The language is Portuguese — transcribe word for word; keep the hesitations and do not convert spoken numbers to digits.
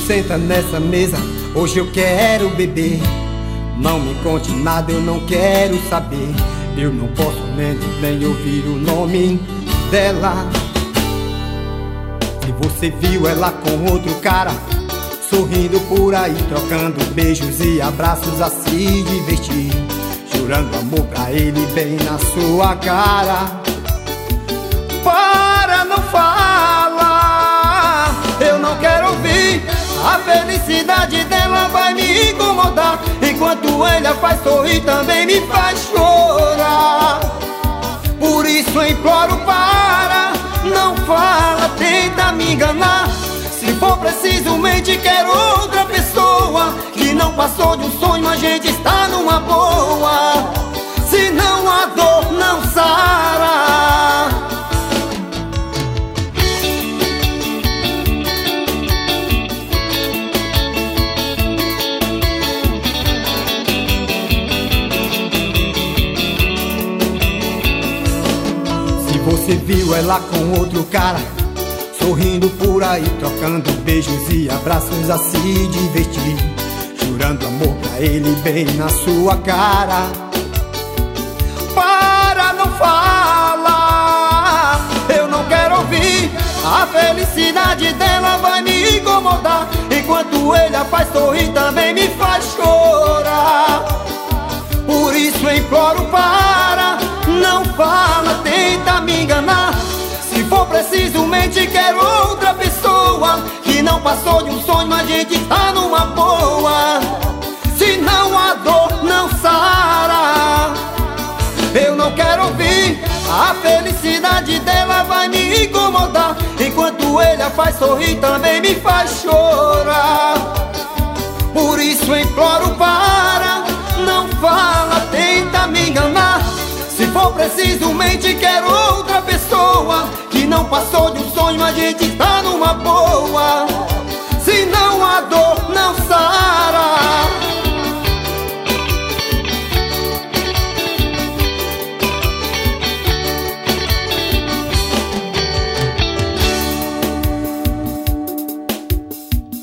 senta nessa mesa, hoje eu quero beber. Não me conte nada, eu não quero saber. Eu não posso menos nem ouvir o nome dela. Se você viu ela com outro cara, sorrindo por aí, trocando beijos e abraços a se divertir, jurando amor pra ele bem na sua cara. Para, não fala, eu não quero ouvir. A felicidade dela vai me incomodar, enquanto ela faz sorrir também me faz chorar. Por isso eu imploro, para, não fala, tenta me enganar. Se for preciso, mente, quero outra pessoa, que não passou de um sonho, a gente está numa boa. Senão a dor não sara. Se você viu ela com outro cara, sorrindo por aí, trocando beijos e abraços a se divertir, jurando amor pra ele bem na sua cara. Para, não fala, eu não quero ouvir. A felicidade dela vai me incomodar, enquanto ele a faz sorrir também me faz chorar. Por isso eu imploro, para, não fala, tenta me enganar. Se for preciso, mente, quero outra pessoa, que não passou de um sonho, a gente está numa boa. Senão a dor não sara. Eu não quero ouvir. A felicidade dela vai me incomodar, enquanto ele a faz sorrir também me faz chorar. Por isso eu imploro, para, não fala, tenta me enganar. Se for preciso, mente, quero outra pessoa, que não passou de um sonho, a gente está numa boa. Senão a dor não sai.